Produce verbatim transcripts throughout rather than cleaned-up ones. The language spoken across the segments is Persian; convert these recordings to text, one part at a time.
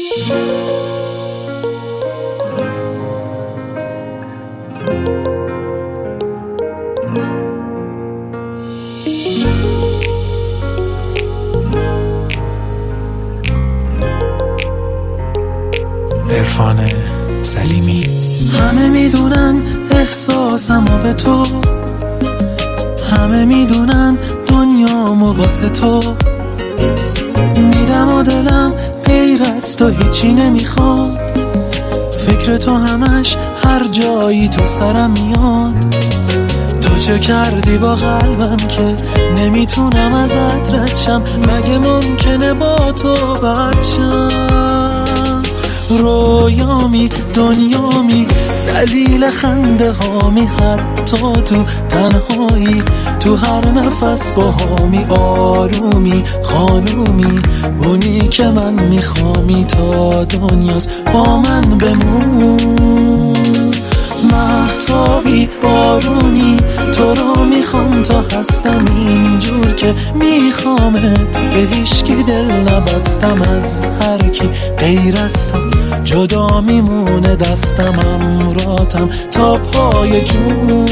عرفان سلیمی. همه میدونن احساسمو به تو، همه میدونن دنیامو واسه تو میدم و دلم غیر از تو هیچی نمیخواد. فکر تو همش هر جایی تو سرم میاد. تو چه کردی با قلبم که نمیتونم ازت رد شم؟ مگه ممکنه با تو بد شم؟ رویامی دنیامی دلیل خنده هامی، حتی تو تنهایی تو هر نفس با هامی. آرومی خانومی اونی که من میخوامی، تا دنیاست با من بمون. مهتابی بارونی تو رو میخوام تا هستم اینجور که میخوامت. به هیچکی دل نبستم از هر کی غیر از تو، جدا میمونه دستم امراتم تا پای جون.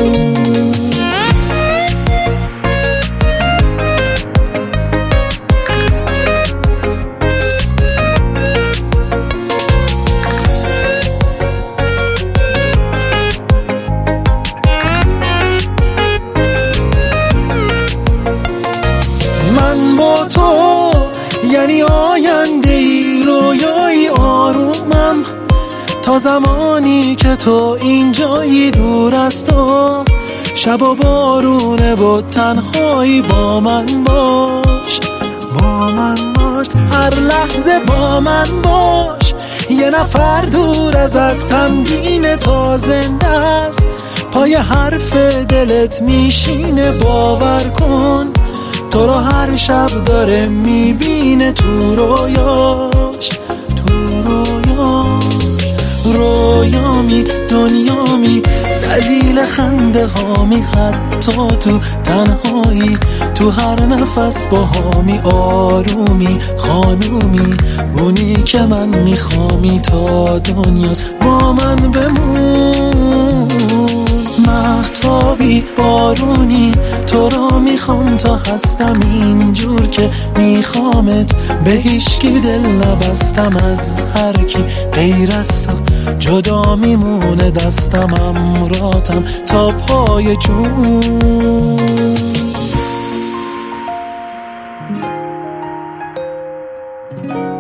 من با تو یعنی آینده ای، رویایی آرومم تا زمانی که تو اینجایی. دور از تو شب و بارونه و تنهایی با من باش، با من باش هر لحظه با من باش. یه نفر دور ازت غمگینه تا زنده است، پای حرف دلت میشینه. باور کن تو رو هر شب داره میبینه تو رویاش، تو رویاش. رویامی دنیامی دلیل خنده هامی، حتی تو تنهایی تو هر نفس با هامی. آرومی خانومی اونی که من میخوامی، تا دنیاست با من بمون. مهتابی بارونی تو رو میخوام تا هستم اینجور که میخوامت. به هیچکی دل نبستم از هر کی غیر از تو، جدا میمونه دستم امراتم تا پای جون.